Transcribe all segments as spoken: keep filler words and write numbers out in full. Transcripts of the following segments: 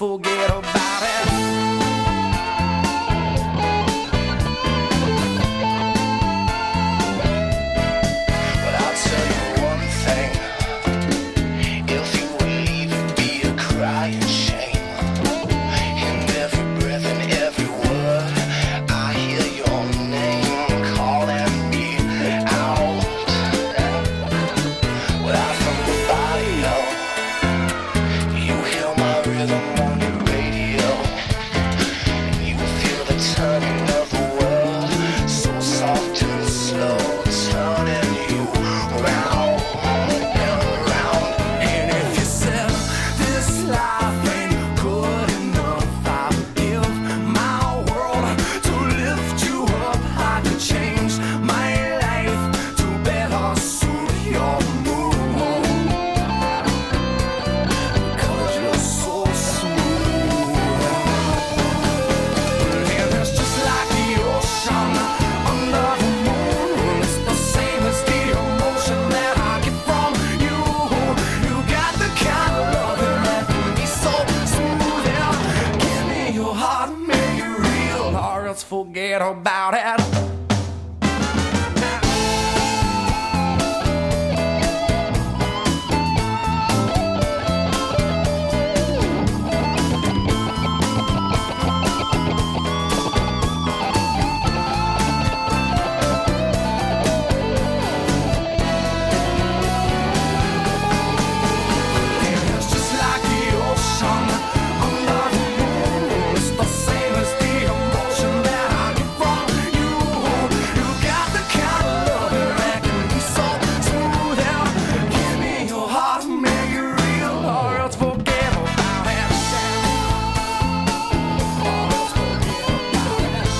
forget about it. But I'll tell you one thing, if you would leave, it'd be a crying shame. In every breath and every word, I hear your name calling me out. Without from the body, no. You hear my rhythm on your radio, and you feel the turning of the world, so soft and slow, turning you round and round. And if you said this life ain't good enough, I'd give my world to lift you up. I could change my life to better suit your mood, 'cause you're so smooth. And it's just like the ocean under the moon. It's the same as the emotion that I get from you. You got the kind of love that can be so smooth. Yeah. Give me your heart, make it real, or else forget about it. And it's just like the ocean under the moon. It's the same as the emotion that I get from you. You got the kind of love that can be so smooth. Yeah. Give me your heart, make it real, or else forget about it. Or else forget about it. Or else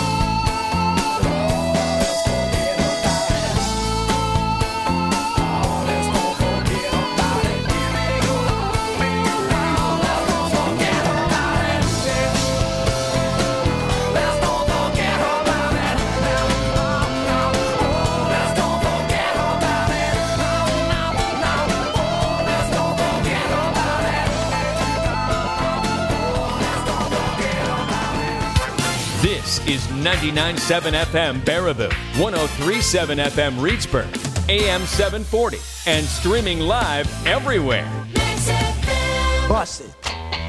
forget about it. Oh, let's don't forget about it. Give me your heart, make it real. Let's don't forget about it. Yeah. Let's don't forget about it. No, no, oh, let's don't forget about it. No, no, no, oh, let's don't forget about it. Let's don't forget about it. This is ninety-nine point seven F M Baraboo, one oh three point seven F M Reedsburg, A M seven forty, and streaming live everywhere. Bust it.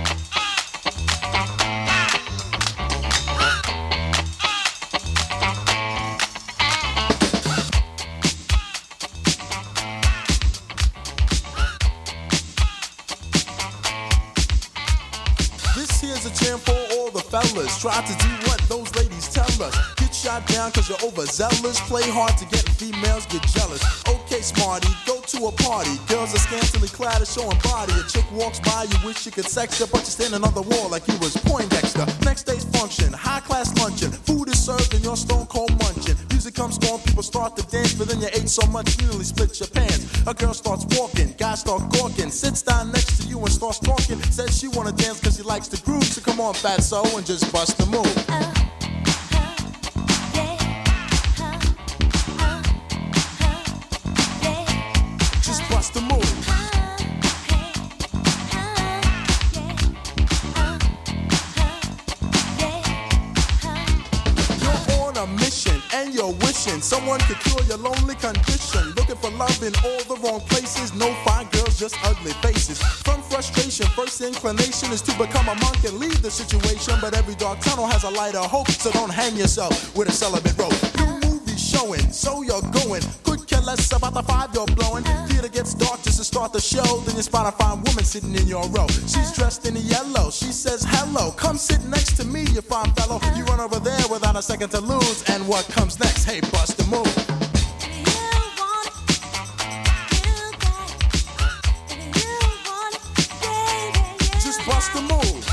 This here's a jam for all the fellas. Try to do what those ladies tell us. Get shot down cause you're overzealous. Play hard to get females get jealous. Okay, smarty, go to a party. Girls are scantily clad and showing body. A chick walks by, you wish you could sex her, but you're standing on the wall like you was Poindexter. Next day's function, high class luncheon. Food is served and you're stone cold munching. Music comes on, people start to dance, but then you ate so much you nearly split your pants. A girl starts walking, guys start gawking, sits down next to you and starts talking. Says she wanna dance cause she likes the groove, so come on fatso and just bust the move. Just bust the move. You're on a mission and you're wishing someone could cure your lonely condition. Looking for love in all the wrong places. No fine girls, just ugly faces. From frustration, first inclination is to become a monk and leave the situation. But every dark tunnel has a light of hope, so don't hang yourself with a celibate rope. New movie showing, so you're going. Could care less about the five you're blowing. Theater gets dark just to start the show. Then you spot a fine woman sitting in your row. She's dressed in yellow. She says hello. Come sit next to me, you fine fellow. You run over there without a second to lose. And what comes next? Hey, bust the move. Just bust the move.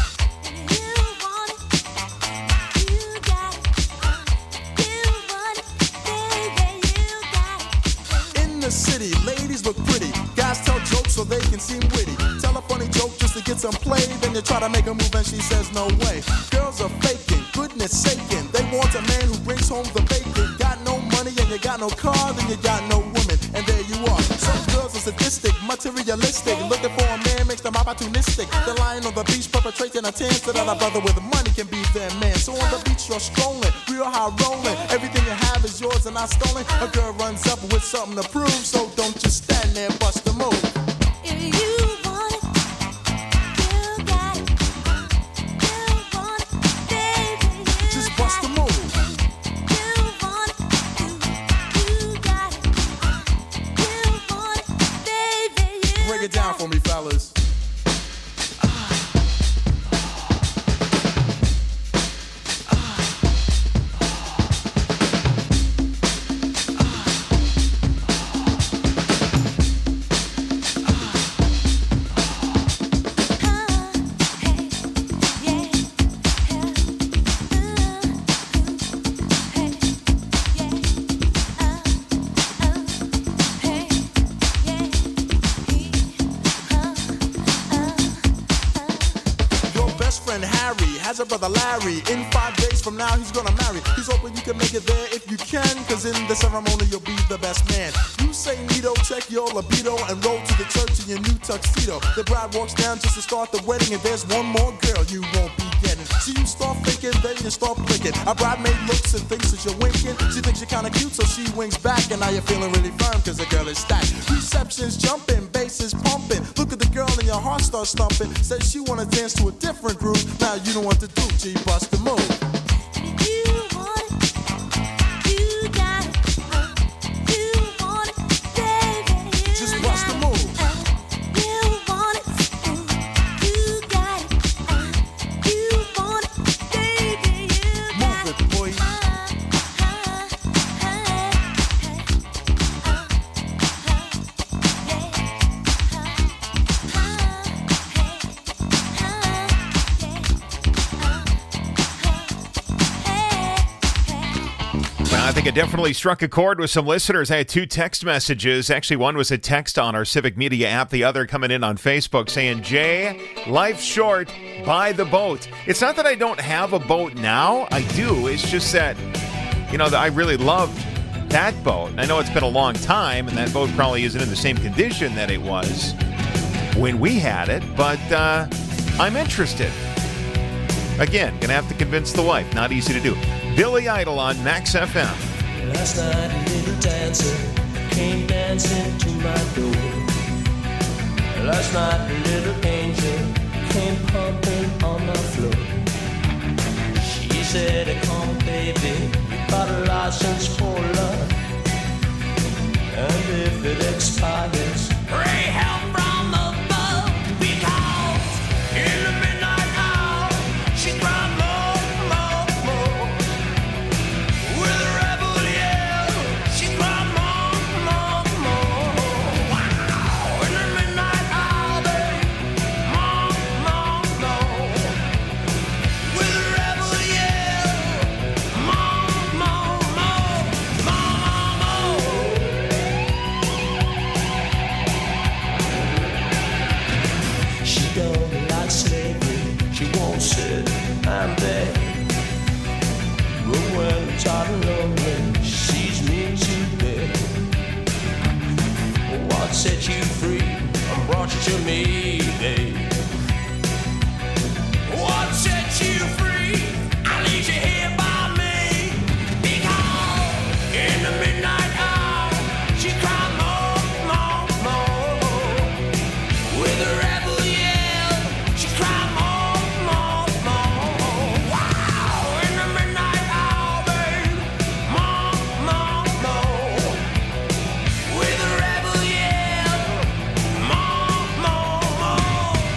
In the city, ladies look pretty. Guys tell jokes so they can seem witty. Tell a funny joke just to get some play. Then you try to make a move and she says no way. Girls are faking, goodness saking. They want a man who brings home the bacon. Got no money and you got no car, then you got no woman. and there you are. Some girls are sadistic, materialistic, looking for a man makes them opportunistic. They're lying on the beach perpetrating a tan so that a brother with money can be their man. So on the beach you're strolling, real high rolling, everything you have is yours and not stolen. A girl runs up with something to prove, so don't just stand there, bust the move. If you want it, you got it. You want it, baby, you Just bust the move. You want it, you, you got it. You want it, baby, you Break it down for me, fellas. Has a brother Larry. In five days from now, he's gonna marry. He's hoping you can make it there if you can, cause in the ceremony, you'll be the best man. You say Nito, check your libido, and roll to the church in your new tuxedo. The bride walks down just to start the wedding, and there's one more girl you won't be getting. So you start thinking, then you start blinking. A bridemaid looks and thinks that you're winking. She thinks you're kinda cute, so she winks back, and now you're feeling really firm, cause the girl is stacked. Reception's jumping, bass is pumping. Look at the girl and your heart starts thumping. Says she wanna dance to a different groove. Now you know what to do, G, bust the move. You want it, you got it. You want it, baby, you Just got bust the it. move. You want it, you got it. You want it, baby, you got Move it, boy. I think it definitely struck a chord with some listeners. I had two text messages. Actually, one was a text on our Civic Media app, the other coming in on Facebook saying, Jay, life's short, buy the boat. It's not that I don't have a boat now. I do. It's just that, you know, that I really loved that boat. I know it's been a long time, and that boat probably isn't in the same condition that it was when we had it, but uh, I'm interested. Again, going to have to convince the wife. Not easy to do. Billy Idol on Max F M. Last night a little dancer came dancing to my door. Last night a little angel came pumping on my floor. She said, come baby, you got a license for love. And if it expires, pray help from above. Because in the midnight hour, she cried more, more, more. With a rebel yell, she cried more, more, more. Wow, in the midnight hour, babe, more, more, more. With a rebel yell, more, more, more, more, more. She don't like slavery, she won't sit and beg. But when I'm tired and lonely, she sees me to bed. What set you free and brought you to me, babe? What set you free? I leave you here by me. Because in the midnight hour, she cried more, more, more. With a rebel yell, she cried more, more, more. Wow, in the midnight hour, babe, more, more, more. With a rebel yell, more, more, more.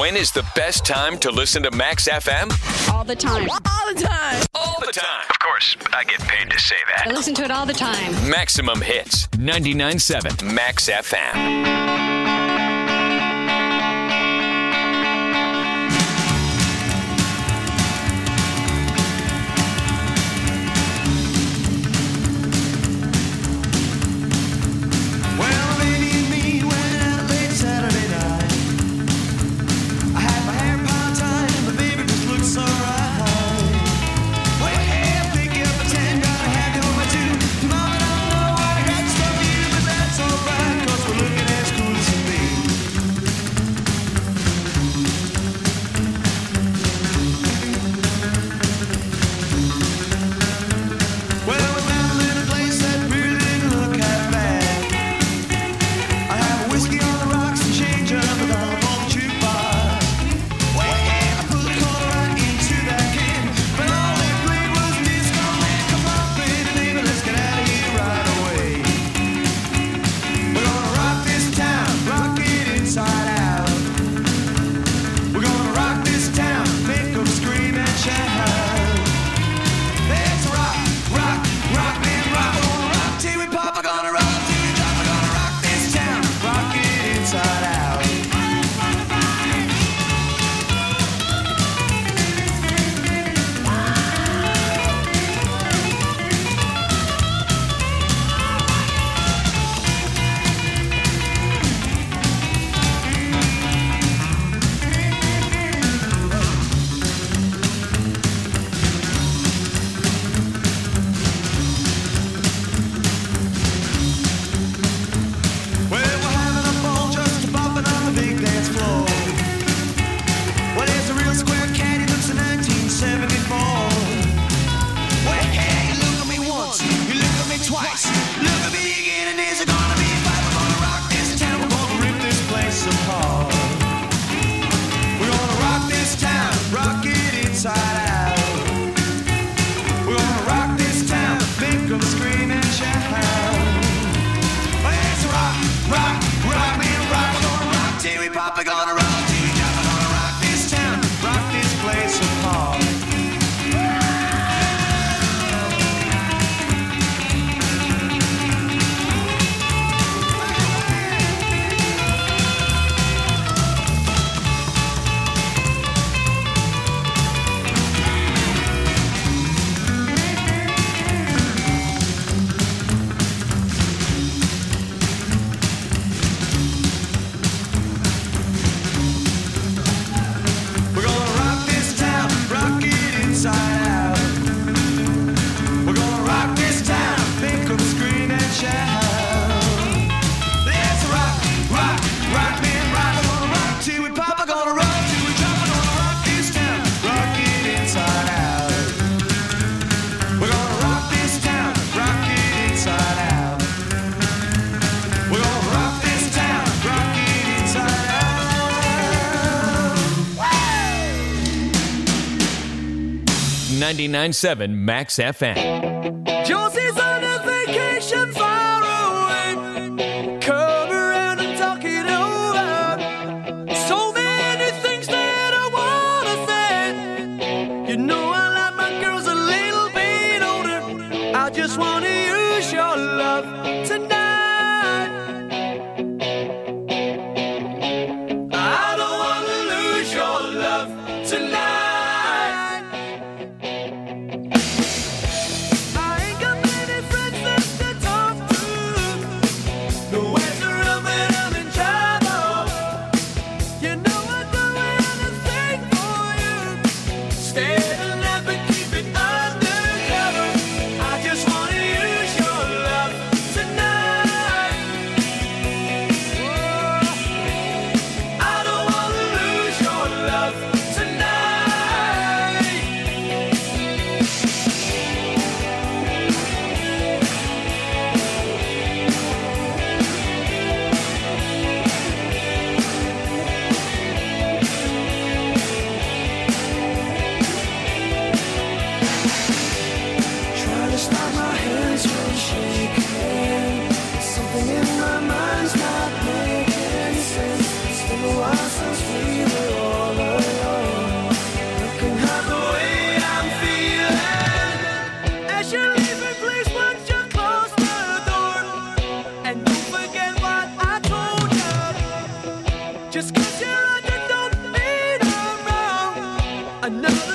When is the best time to listen to Max F M? All the time. All the time. All the time. Of course, I get paid to say I that. listen to it all the time. Maximum Hits, ninety-nine point seven Max F M. Well, baby and me went out late Saturday night. I had my hair piled tight and the baby just looked so right. Well, hey, I'm thinking of a ten, gotta have you on my two. Mama don't know what I got stuff for you, but that's alright, 'cause we're looking as cool as can be. Well, we found a little place that really didn't look half bad. I have a whiskey on the rocks and change up a dollar for the jukebox. Well, yeah, I put a quarter right into that can, but all they played was disco man. Come on, baby, baby, let's get out of here right away. We're gonna rock this town, rock it inside out. We're gonna rock this town, make 'em scream and shout. Let's rock, rock, rock, man, rock. We're gonna rock till we pop. We're gonna rock till we drop. We're gonna rock this town, rock it inside out. Well, we're having a ball just bumping on the big dance floor. Well, there's a real square cat, he looks in nineteen seventy-four. Well, hey, you look at me once, you look at me twice, look at me again, and there's gonna be a fight. We're gonna rock this town, we're gonna rip this place apart. We're gonna rock this town, rock it inside out. We're gonna rock this town, make 'em scream and shout. Let's rock, rock, rock, man, rock. We're gonna rock till we pop. We're gonna rock till we drop. We're gonna rock this town, rock this place apart. We're gonna rock this town, rock it inside out. We're gonna rock this town, make 'em scream and shout. Let's rock, rock, rock, man, rock. We're gonna rock till we pop. We're gonna rock till we drop. We're gonna rock this town, rock it inside out. We're gonna rock this town, rock it inside out. We're gonna rock this town, rock it inside out. ninety-nine point seven Max F M. Josie's on a vacation far away. Come around and talk it over. So many things that I wanna say. You know I like my girls a little bit older. I just wanna use your love tonight. I don't wanna lose your love tonight. I ain't got many friends left to talk to. No answer up when I'm in trouble. You know I'd do anything for you. Stay alive and keep it undercover. I just wanna use your love tonight.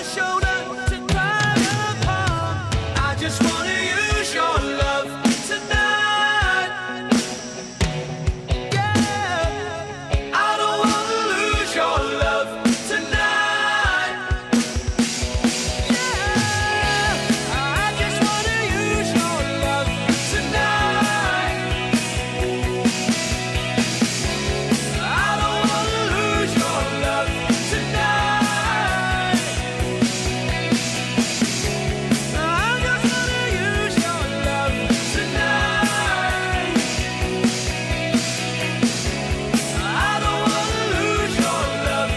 shoulder to cry upon. I just wanna use your love tonight. Yeah, I don't wanna lose your love tonight. Yeah, I just wanna use your love tonight. I don't wanna lose your love tonight. I just wanna use your love tonight. I don't wanna lose your love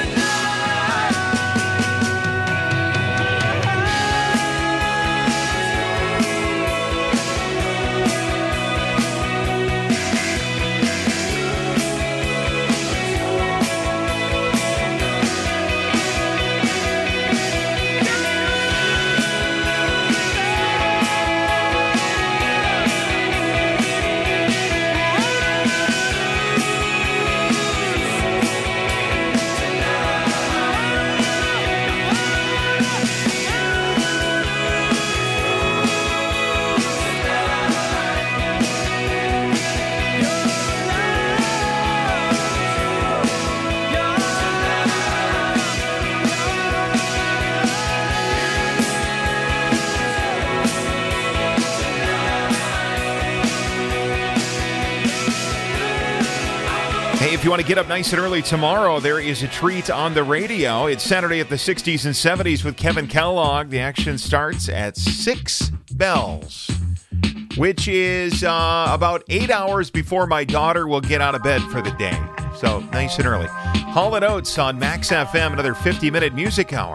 Hey, if you want to get up nice and early tomorrow, there is a treat on the radio. It's Saturday at the sixties and seventies with Kevin Kellogg. The action starts at six bells, which is uh, about eight hours before my daughter will get out of bed for the day. So nice and early. Hall and Oates on Max F M, another fifty-minute music hour.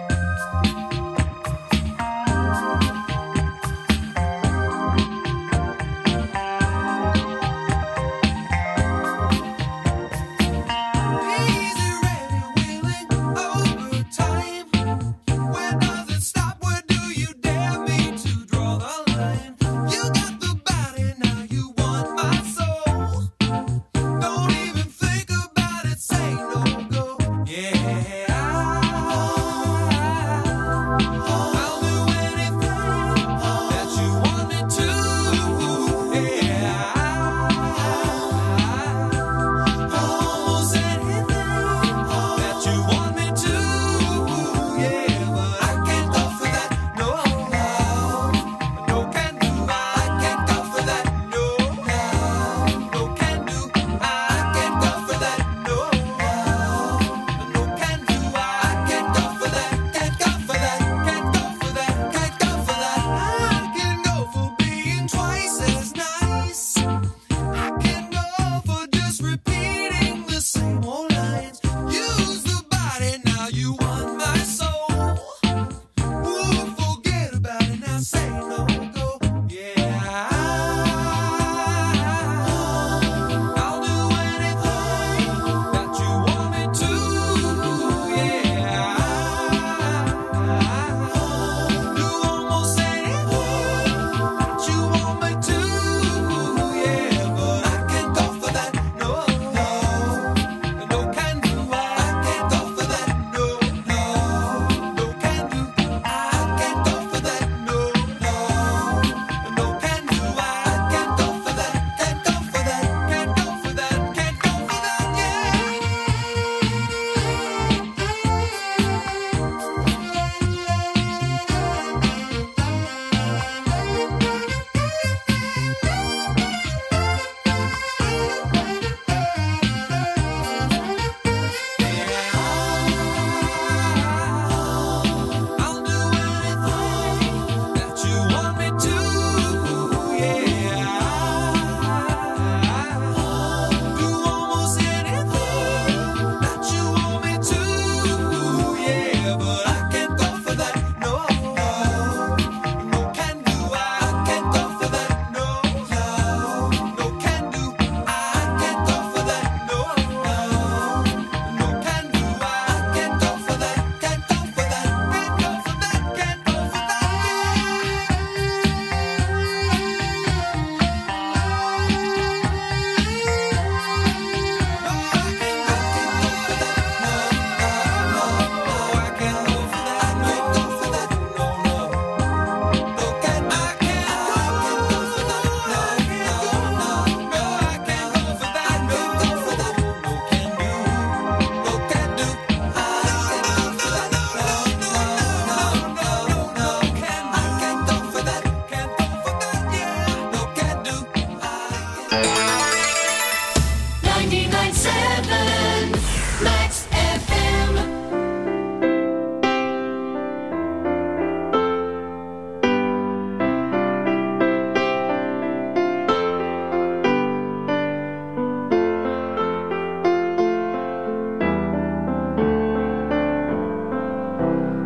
Easy, ready, willing, overtime. Where does it stop? Where do you dare me to draw the line? You got the body, now you want my soul. Don't even think about it, say no go. Yeah, I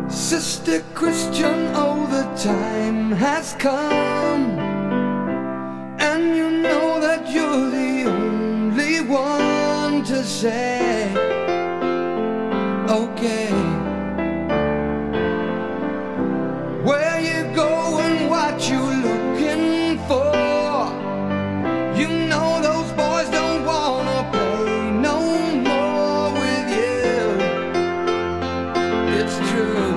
Sister Christian, oh, the time has come, and you know that you're the only one to say, okay. Where you going, what you looking for? You know those boys don't wanna play no more with you. It's true.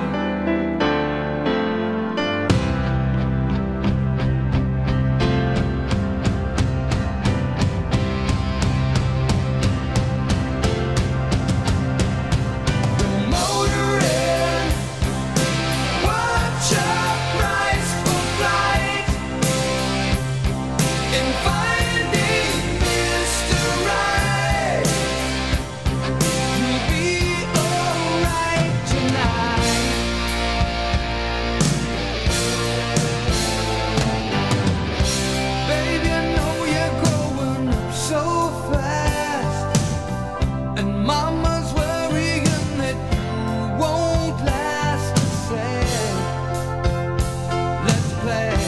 Motoring, watch your price for flight, and finding Mister Right. You'll be alright tonight. Baby, I know you're growing up so fast, and Mama's worrying that you won't last. To say, let's play.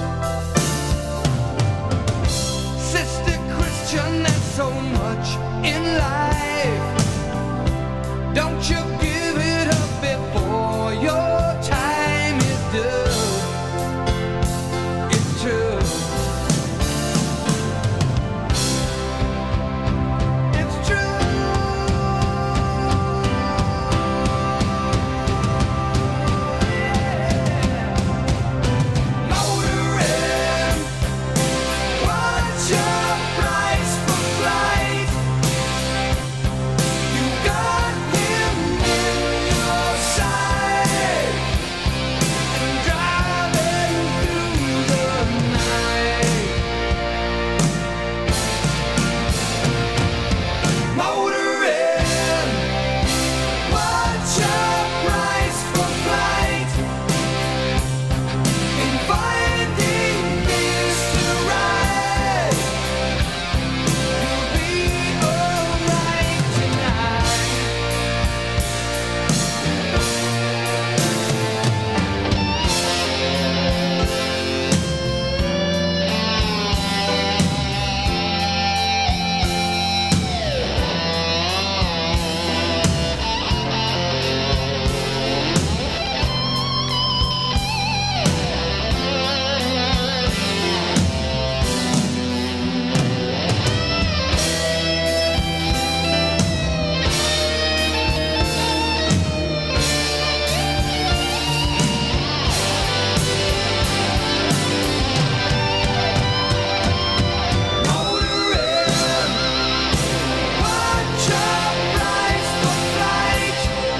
Sister Christian, there's so much in life. Don't you give it up before your time is due. It's true. It's true. Motoring, watch your price for flight. You got him in your sight, and driving through the night. Motoring, watch your price for flight, and finding Mister Right. You'll be alright tonight. Motoring, watch your price for flight,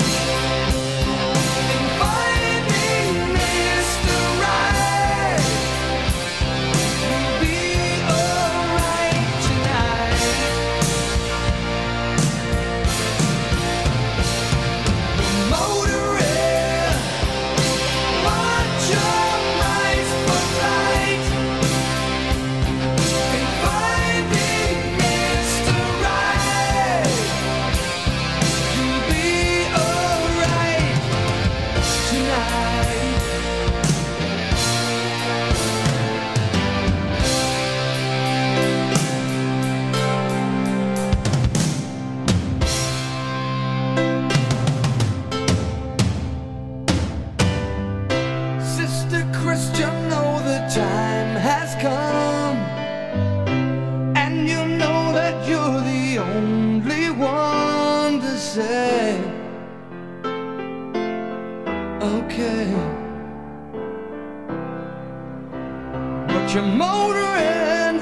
and finding Mister Right. You'll be alright tonight. Motoring, watch your price for flight, and finding Mister Right. You'll be alright tonight. Sister Christian, know the time has come, and you know that you're the only one to say, okay. But you're motoring,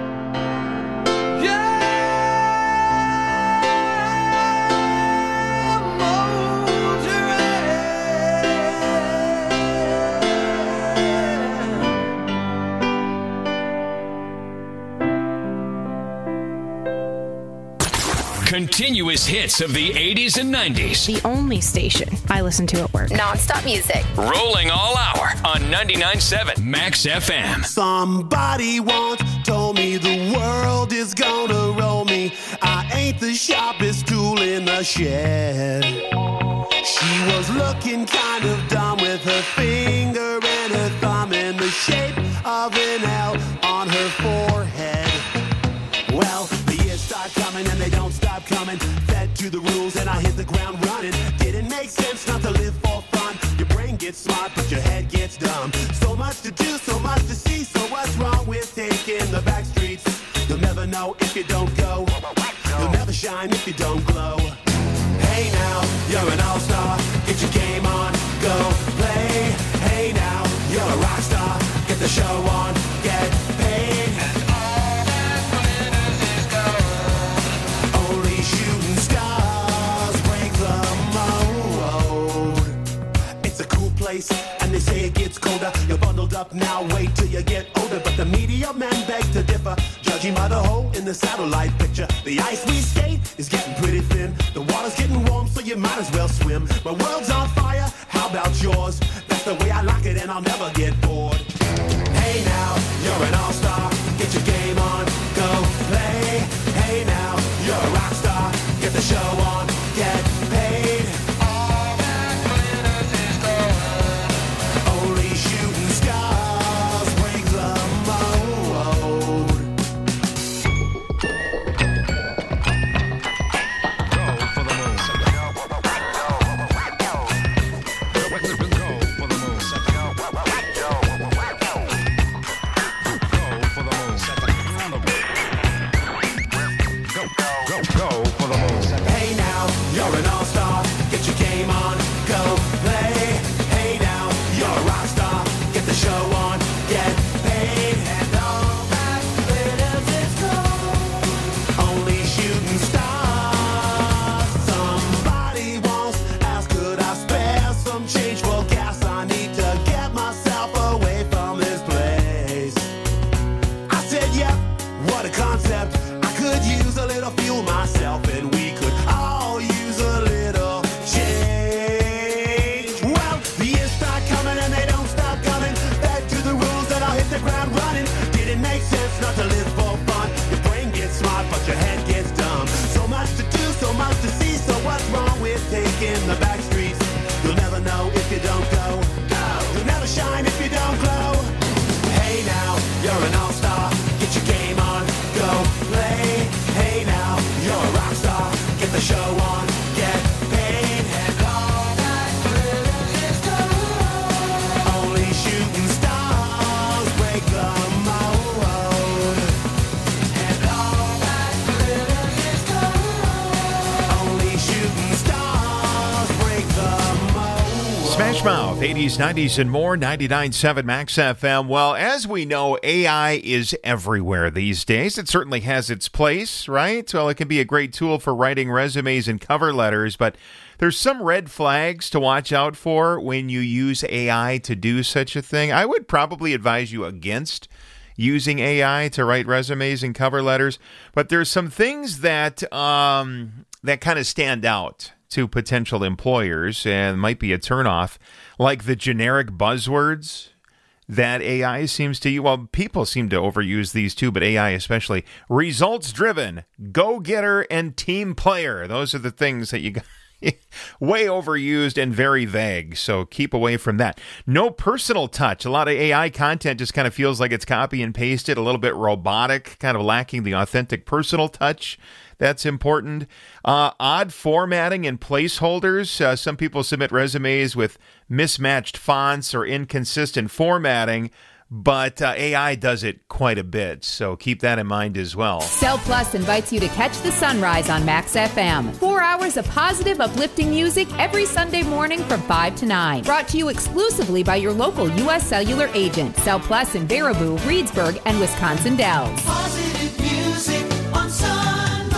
yeah, motoring. Continuous hits of the eighties and nineties. The only station I listen to at work. Non-stop music. Rolling all hour on ninety-nine point seven Max F M. Somebody once told me the world is gonna roll me. I ain't the sharpest tool in the shed. She was looking kind of dumb with her finger and her thumb in the shape of an L on her forehead. Well, the years start coming and they don't stop coming. Fed to the rules and I hit the ground running. Didn't make sense not to live for fun. Your brain gets smart but your head gets dumb. So much to do, so much to see. So what's wrong with taking the back streets? You'll never know if you don't go. You'll never shine if you don't glow. Hey now, you're an all-star. Get your game on, go play. Hey now, you're a rock star. Get the show on, get paid. And all that glitters is gold. Only shooting stars break the mold. It's a cool place, and they say it gets colder. You're bundled up now, wait till you get older. But the media men beg to differ, judging by the hole in the satellite picture. The ice we skate is getting pretty thin. The water's getting warm, so you might as well swim. My world's on fire, how about yours? That's the way I like it, and I'll never get bored. Hey now, you're an all-star. Get your game on, go play. Hey now, you're a rock star. Get the show on, get paid. All that glitters is gold. Only shooting stars break the mold. Hey now, you're an all-star. Get your game on, go play. Hey now, you're a rock star. Get the show on, get paid. And all that glitters is gold. Only shooting stars. Somebody once asked, could I spare some change for gas? I need to get myself away from this place. I said, yep, what a concept. I could use a little fuel myself, and we could all use a little change. Well, the years start coming and they don't stop coming. Back to the rules and I'll hit the ground running. Didn't make sense not to live for fun. Your brain gets smart but your head gets dumb. So much to do, so much to see. So what's wrong with taking the back streets? You'll never know if you don't go. You'll never shine if you don't glow. Hey now, you're an all-star. Get your game on, go play. Hey now, you're a rock star. Get the show on, get paid. And all that glitters is gold. Only shooting stars break the mold. And all that glitters is gold. Only shooting stars break the mold. Smash Mouth, eighties, nineties, and more, ninety-nine point seven Max F M. Well, as we know, A I is everywhere these days. It certainly has its place, right? Well, it can be a great tool for writing resumes and cover letters, but there's some red flags to watch out for when you use A I to do such a thing. I would probably advise you against using A I to write resumes and cover letters, but there's some things that um, that kind of stand out to potential employers and might be a turnoff, like the generic buzzwords that A I seems to use. Well, people seem to overuse these too, but A I especially. Results driven, go-getter, and team player. Those are the things that you got. Way overused and very vague, so keep away from that. No personal touch. A lot of A I content just kind of feels like it's copy and pasted, a little bit robotic, kind of lacking the authentic personal touch. That's important. Uh, odd formatting and placeholders. Uh, some people submit resumes with mismatched fonts or inconsistent formatting, but uh, A I does it quite a bit, so keep that in mind as well. Cell Plus invites you to catch the sunrise on Max F M. Four hours of positive, uplifting music every Sunday morning from five to nine. Brought to you exclusively by your local U S Cellular agent. Cell Plus in Baraboo, Reedsburg, and Wisconsin Dells. Positive music on Sunrise.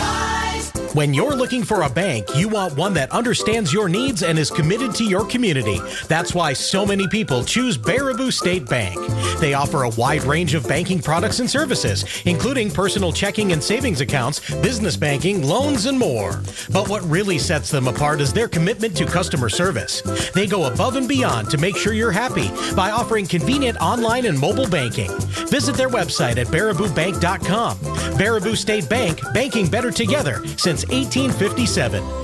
When you're looking for a bank, you want one that understands your needs and is committed to your community. That's why so many people choose Baraboo State Bank. They offer a wide range of banking products and services, including personal checking and savings accounts, business banking, loans, and more. But what really sets them apart is their commitment to customer service. They go above and beyond to make sure you're happy by offering convenient online and mobile banking. Visit their website at baraboo bank dot com. Baraboo State Bank, banking better together since eighteen fifty-seven.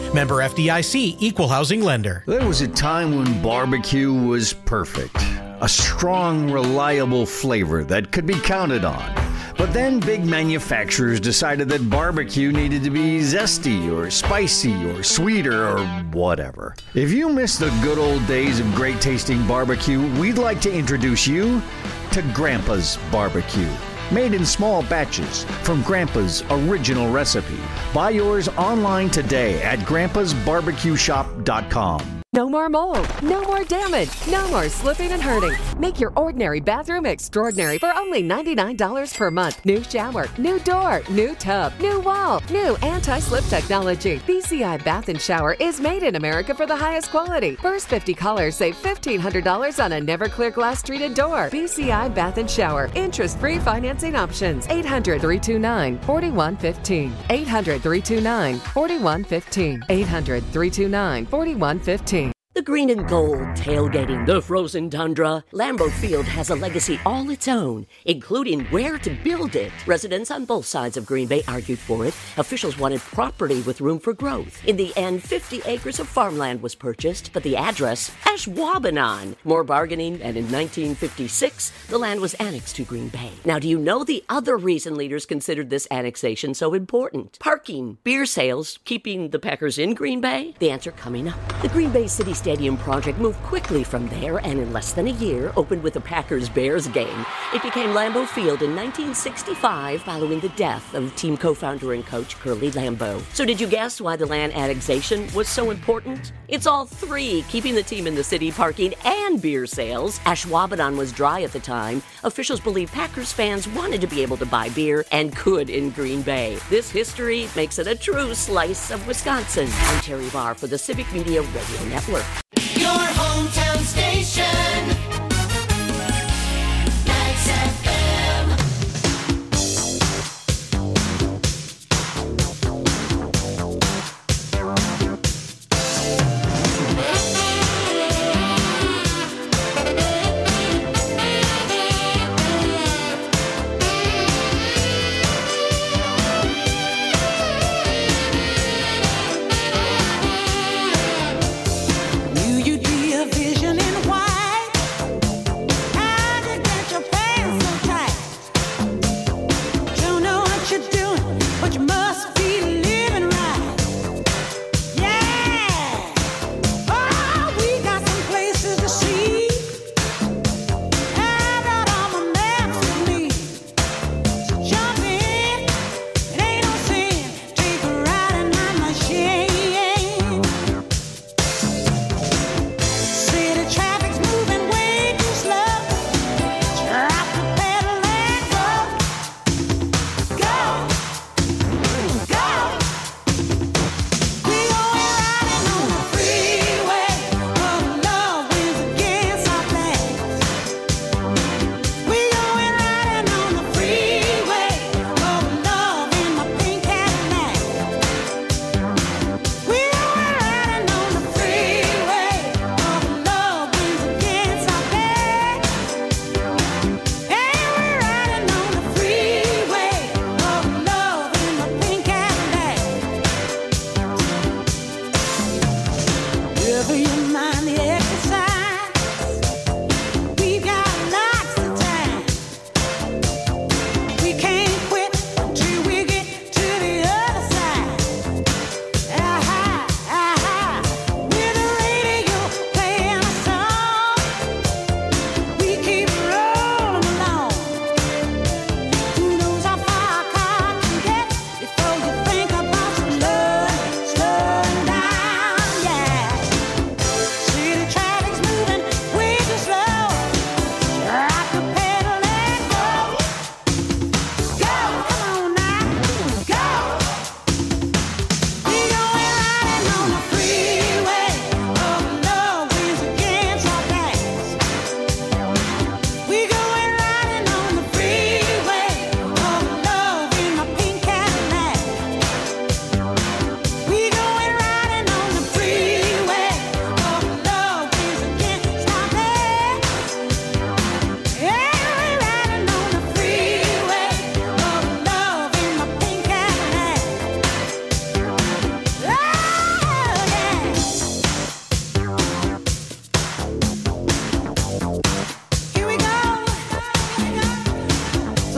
Member F D I C, Equal Housing Lender. There was a time when barbecue was perfect. A strong, reliable flavor that could be counted on. But then big manufacturers decided that barbecue needed to be zesty or spicy or sweeter or whatever. If you miss the good old days of great tasting barbecue, we'd like to introduce you to Grandpa's Barbecue. Made in small batches from Grandpa's original recipe. Buy yours online today at grandpas barbecue shop dot com. No more mold, no more damage, no more slipping and hurting. Make your ordinary bathroom extraordinary for only ninety-nine dollars per month. New shower, new door, new tub, new wall, new anti-slip technology. B C I Bath and Shower is made in America for the highest quality. First fifty callers save fifteen hundred dollars on a never clear glass treated door. B C I Bath and Shower. Interest-free financing options. eight hundred, three two nine, four one one five. eight hundred, three two nine, four one one five. eight hundred, three two nine, four one one five. The green and gold tailgating, the frozen tundra. Lambeau Field has a legacy all its own, including where to build it. Residents on both sides of Green Bay argued for it. Officials wanted property with room for growth. In the end, fifty acres of farmland was purchased, but the address, Ashwaubenon. More bargaining, and in nineteen fifty-six, the land was annexed to Green Bay. Now, do you know the other reason leaders considered this annexation so important? Parking, beer sales, keeping the Packers in Green Bay? The answer coming up. The Green Bay City Stadium project moved quickly from there and in less than a year opened with a Packers-Bears game. It became Lambeau Field in nineteen sixty-five following the death of team co-founder and coach Curly Lambeau. So did you guess why the land annexation was so important? It's all three, keeping the team in the city, parking, and beer sales. Ashwaubenon was dry at the time. Officials believe Packers fans wanted to be able to buy beer and could in Green Bay. This history makes it a true slice of Wisconsin. I'm Terry Barr for the Civic Media Radio Network. Your hometown station. Max F M. Knew you'd be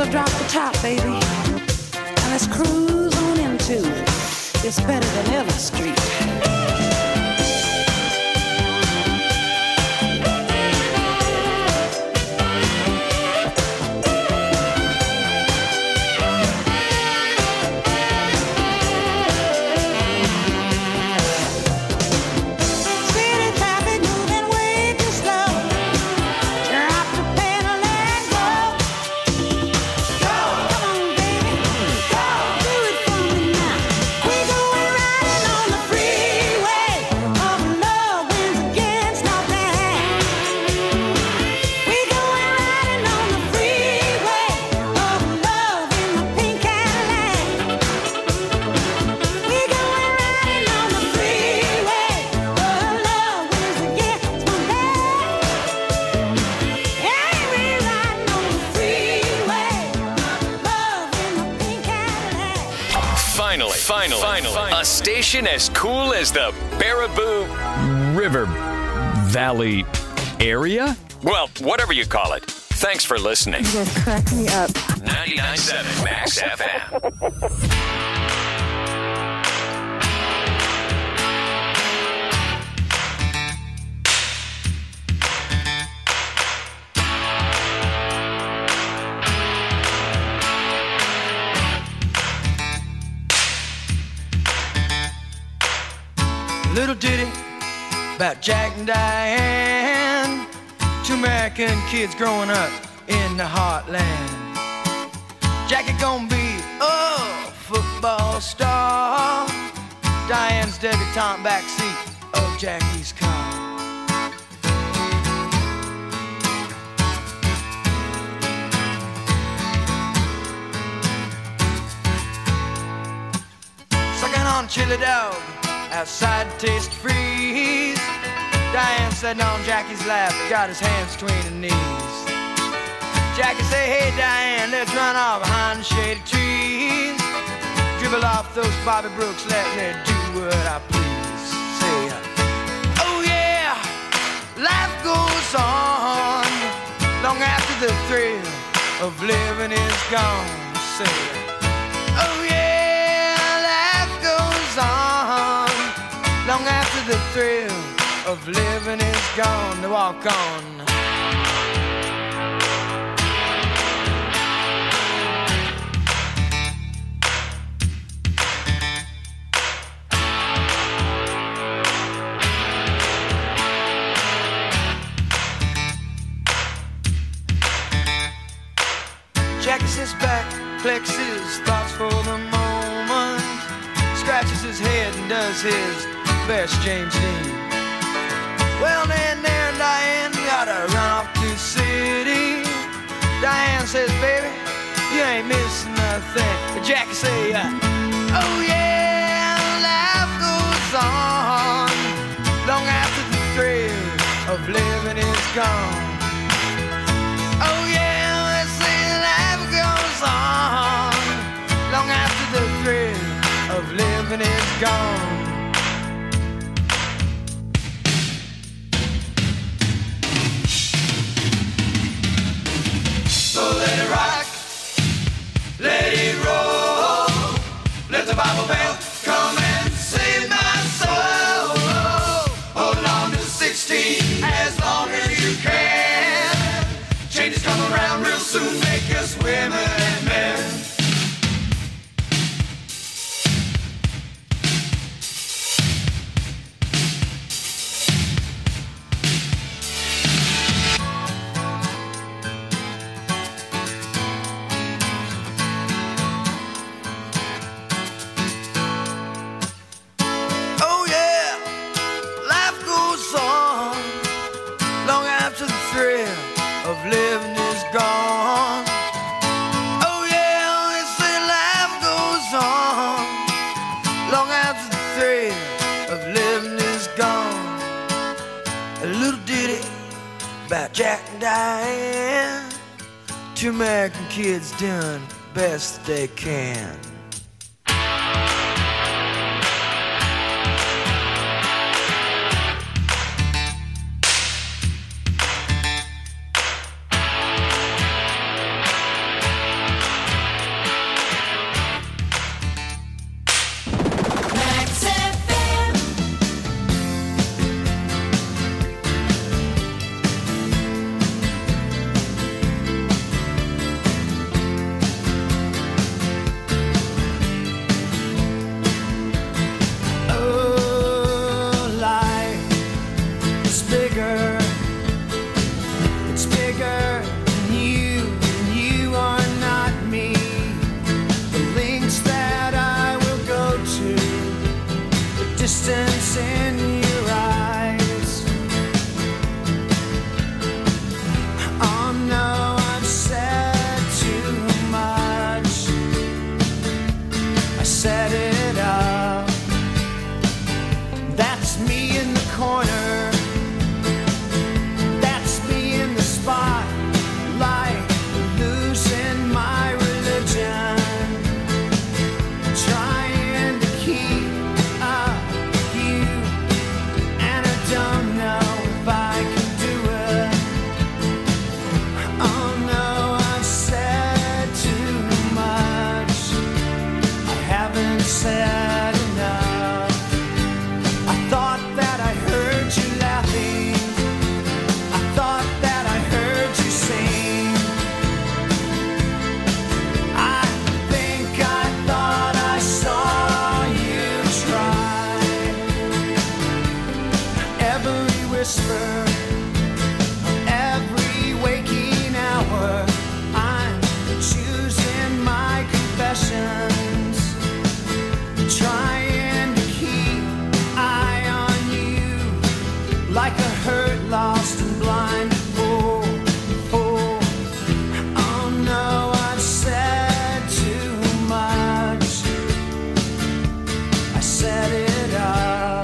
drop the top, baby, and let's cruise on into It's Better Than Ever Street. Finally, finally, finally, a station as cool as the Baraboo River Valley area? Well, whatever you call it. Thanks for listening. You guys crack me up. ninety-nine point seven Max F M. Little ditty about Jack and Diane, two American kids growing up in the heartland. Jackie gonna be a football star, Diane's debutante backseat of Jackie's car. Sucking on chili dog outside Taste Freeze, Diane sitting on Jackie's lap, got his hands between her knees. Jackie say, hey Diane, let's run off behind the shady trees. Dribble off those Bobby Brooks, let me do what I please. Say, oh yeah, life goes on long after the thrill of living is gone. Say, oh yeah, life goes on long after the thrill of living is gone. To walk on. Jackie sits back, collects his thoughts for the moment, scratches his head and does his best James Dean. Well, then there, Diane gotta run off to the city. Diane says, baby, you ain't missing nothing. But Jackie say, uh, oh yeah, life goes on long after the thrill of living is gone. Oh yeah, let's say life goes on long after the thrill of living is gone. So let it rock, let it roll, let the Bible bell come and save my soul. Hold on to sixteen as long as you can. Changes come around real soon, make us women and men. Living is gone. Oh yeah, they say life goes on long after the thrill of living is gone. A little ditty about Jack and Diane, two American kids doing best they can. skirt, and you, and you are not me. The links that I will go to, the distance in your eyes. Oh no, I've said too much. I set it up. That's me in the corner. That's me in the spotlight, losing my religion, trying to keep up with you, and I don't know if I can do it. Oh no, I've said too much. I haven't said enough. I thought that I heard you laughing. I thought that I heard you sing. I think I thought I saw you try. Every whisper, every waking hour, I'm choosing my confessions, trying to keep eye on you, like a hurt, lost and blind fool. fool. Oh no, I've said too much. I set it up.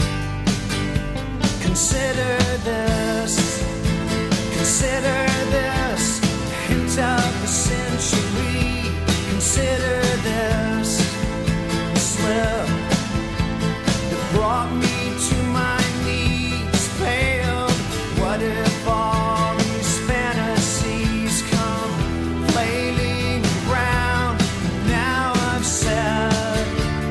Consider this, consider this, hint of the century. Consider this slip that brought me to my knees, failed. What if all these fantasies come flailing around? Now I've said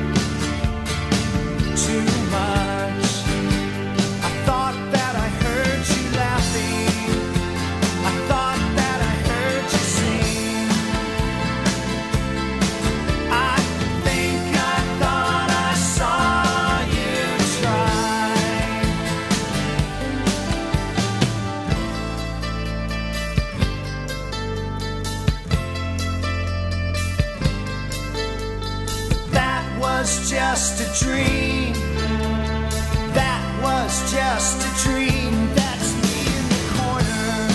too much. I thought that I heard you laughing. I thought that I heard you sing. I think I thought I saw you try. That was just a dream. That was just a dream. That's me in the corner.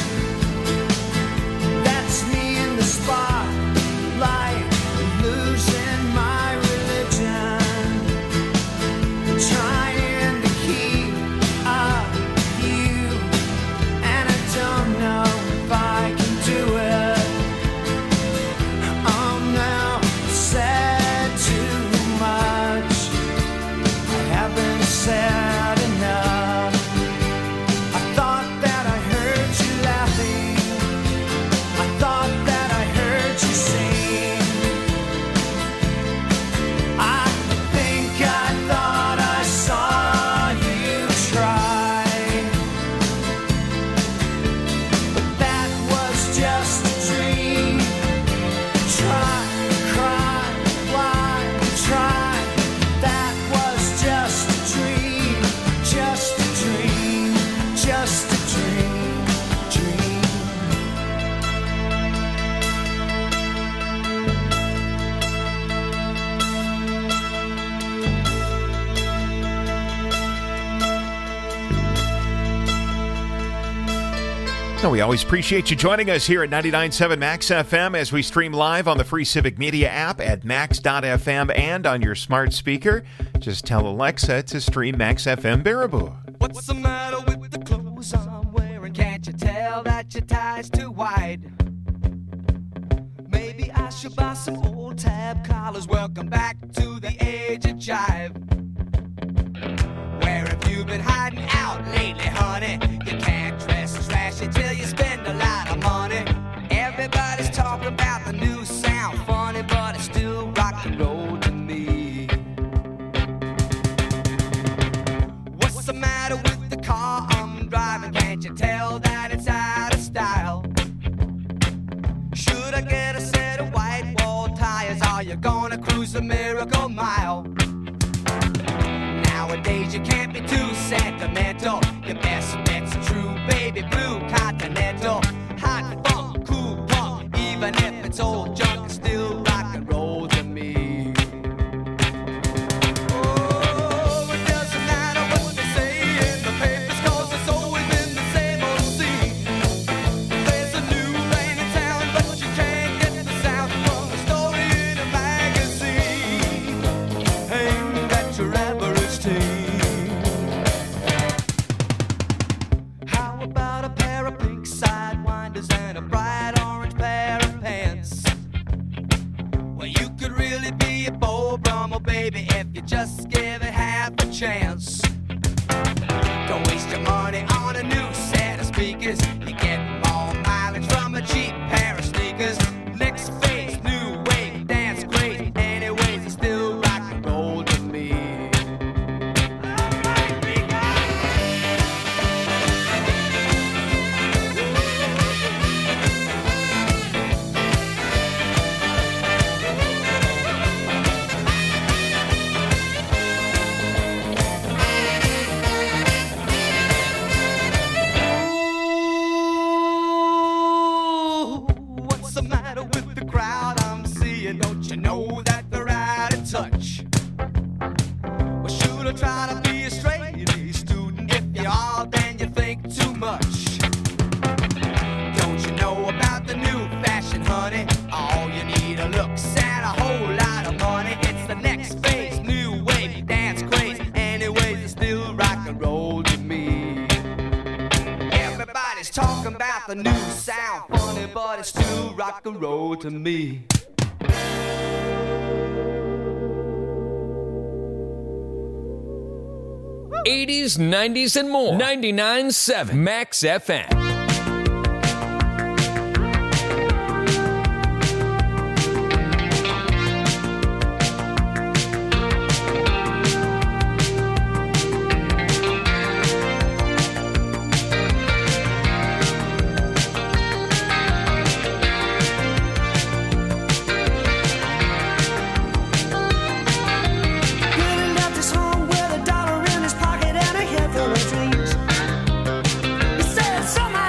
That's me in the spotlight, losing my religion, trying to keep up with you, and I don't know if I can do it. Oh no, I said too much. I haven't said enough. I thought that I heard you laughing. I thought that I heard you sing. I think I thought I saw you try. But that was just a dream. Try, cry, why try? That was just a dream, just a dream, just a dream, dream. No, we always appreciate you joining us here at ninety-nine point seven Max F M as we stream live on the free Civic Media app at max dot f m and on your smart speaker. Just tell Alexa to stream Max F M Baraboo. What's the matter with the clothes I'm wearing? Can't you tell that your tie's too wide? Maybe I should buy some old tab collars. Welcome back to the age of jive. Where have you been hiding out lately, honey? You can't dress as flashy till you spend a lot of money. Everybody's talking about the new sound, funny, but it's still rock and roll to me. What's the matter with the car I'm driving? Can't you tell that it's out of style? Should I get a set of white wall tires? Are you gonna cruise the Miracle Mile? Nowadays you can't be too sentimental. Your best bet's a true baby blue Continental. just give it half a chance. Don't waste your money on a new set of speakers. You get more mileage from a cheap pair of sneakers. Next phase, new wave, dance crazy. Anyways, it's still rock and roll to me. What's the matter with the crowd I'm seeing? Don't you know that they're out of touch? Well, should I try to be a straight A student? If you are, then you think too much. Don't you know about the new fashion, honey? All you need are looks and a whole lot of money. It's the next phase, new wave, dance craze. Anyways, it's still rock and roll to me. Everybody's talking about the new sound, funny, but it's still rock and roll to me. eighties, nineties, and more. ninety-nine point seven Max F M. Getting out this home with a dollar in his pocket and a head full of dreams. He said, somehow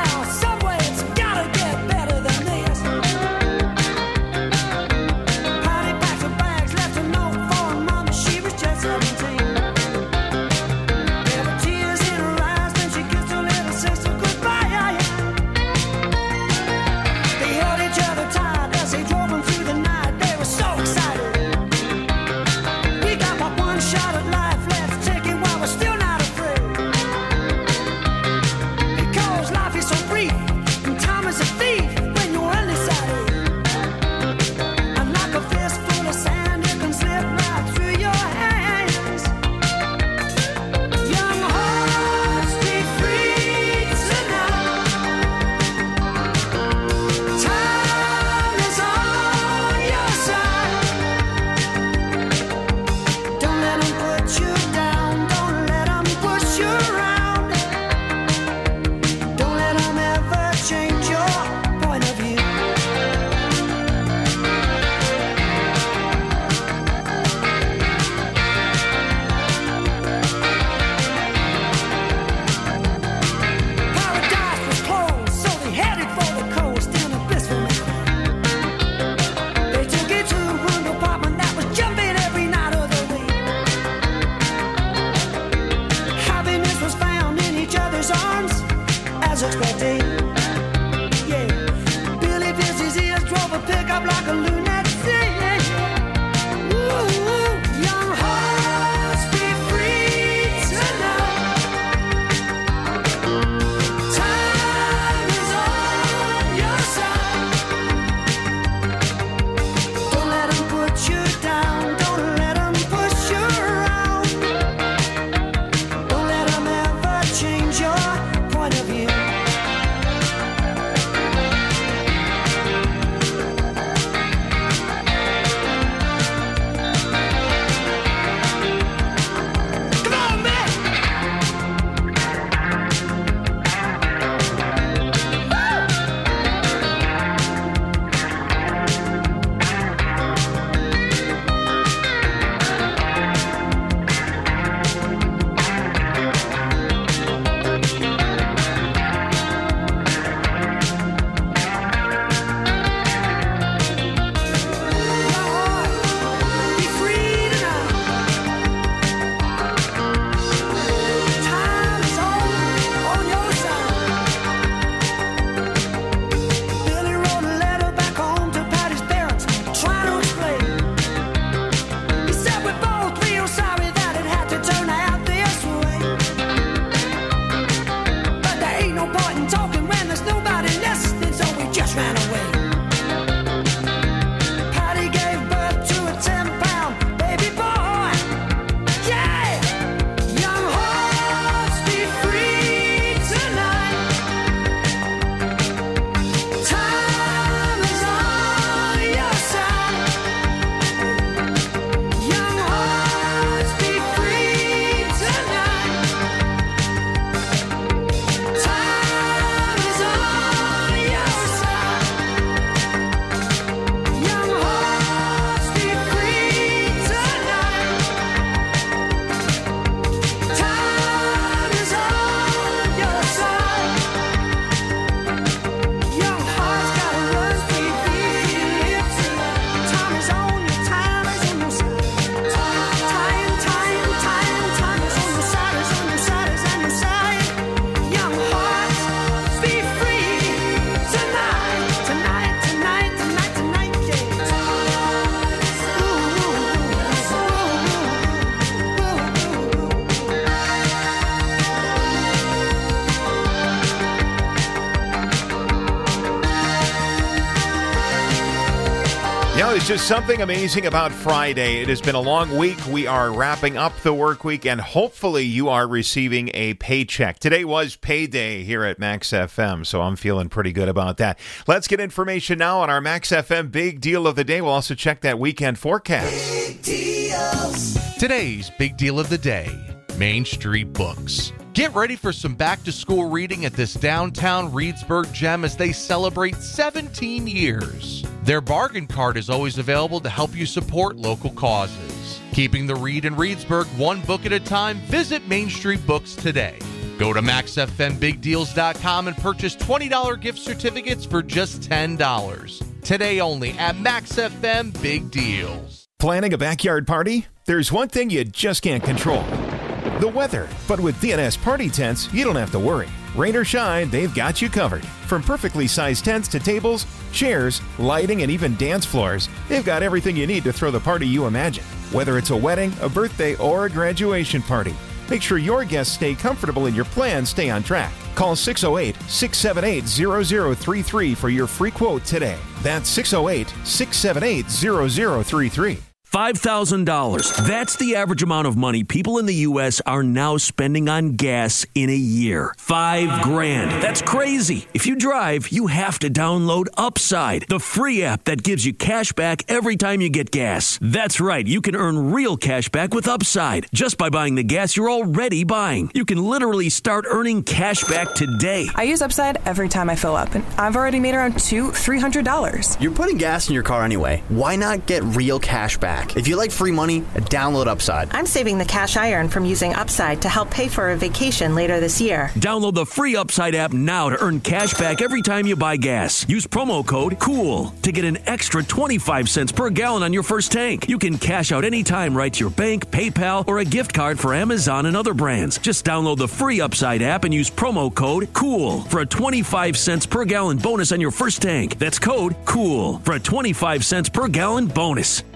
know, there's just something amazing about Friday. It has been a long week. We are wrapping up the work week, and hopefully you are receiving a paycheck. Today was payday here at Max F M, so I'm feeling pretty good about that. Let's get information now on our Max F M Big Deal of the Day. We'll also check that weekend forecast. Big deals. Today's Big Deal of the Day, Main Street Books. Get ready for some back-to-school reading at this downtown Reedsburg gem as they celebrate seventeen years. Their bargain cart is always available to help you support local causes. Keeping the read in Reedsburg one book at a time, visit Main Street Books today. Go to max f m big deals dot com and purchase twenty dollars gift certificates for just ten dollars. Today only at Max F M Big Deals. Planning a backyard party? There's one thing you just can't control. The weather. But with D N S Party Tents, you don't have to worry. Rain or shine, they've got you covered. From perfectly sized tents to tables, chairs, lighting, and even dance floors, they've got everything you need to throw the party you imagine. Whether it's a wedding, a birthday, or a graduation party, make sure your guests stay comfortable and your plans stay on track. Call six oh eight, six seven eight, zero zero three three for your free quote today. That's six oh eight, six seven eight, zero zero three three. five thousand dollars. That's the average amount of money people in the U S are now spending on gas in a year. Five grand. That's crazy. If you drive, you have to download Upside, the free app that gives you cash back every time you get gas. That's right. You can earn real cash back with Upside just by buying the gas you're already buying. You can literally start earning cash back today. I use Upside every time I fill up, and I've already made around two, three hundred dollars. You're putting gas in your car anyway. Why not get real cash back? If you like free money, download Upside. I'm saving the cash I earn from using Upside to help pay for a vacation later this year. Download the free Upside app now to earn cash back every time you buy gas. Use promo code COOL to get an extra twenty-five cents per gallon on your first tank. You can cash out anytime right to your bank, PayPal, or a gift card for Amazon and other brands. Just download the free Upside app and use promo code COOL for a twenty-five cents per gallon bonus on your first tank. That's code COOL for a twenty-five cents per gallon bonus.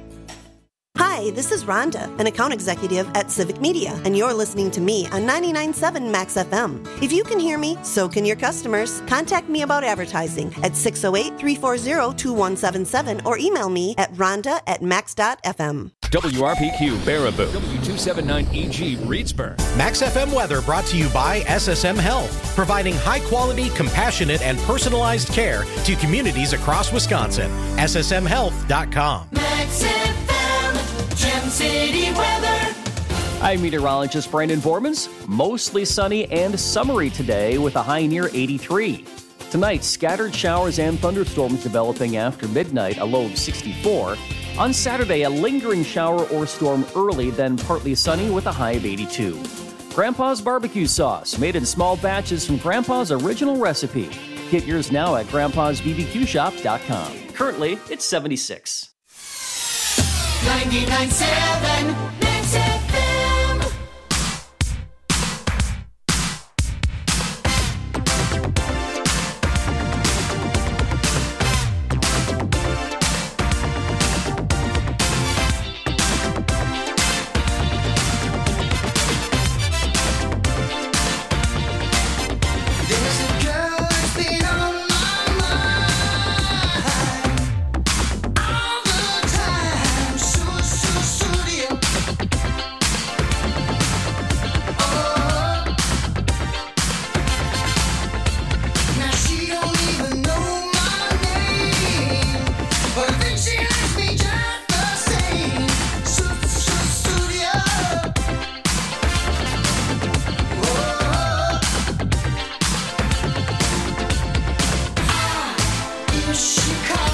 Hi, this is Rhonda, an account executive at Civic Media, and you're listening to me on ninety-nine point seven Max F M. If you can hear me, so can your customers. Contact me about advertising at six oh eight, three four zero, two one seven seven or email me at rhonda at max dot f m. W R P Q Baraboo, W two seventy-nine E G Reedsburg. Max F M weather brought to you by S S M Health, providing high-quality, compassionate, and personalized care to communities across Wisconsin. S S M health dot com. Max F M, Gem City weather. I'm meteorologist Brandon Vormans. Mostly sunny and summery today with a high near eighty-three. Tonight, scattered showers and thunderstorms developing after midnight, a low of sixty-four. On Saturday, a lingering shower or storm early, then partly sunny with a high of eighty-two. Grandpa's barbecue sauce, made in small batches from Grandpa's original recipe. Get yours now at grandpas b b q shop dot com. Currently, it's seventy-six. ninety-nine point seven Max F M. There's a girl that's been on my mind all the time. So, so, so dear. Oh. Now she don't even know my name, but I think she likes me just the same. So, so, so dear. Oh. Here she comes.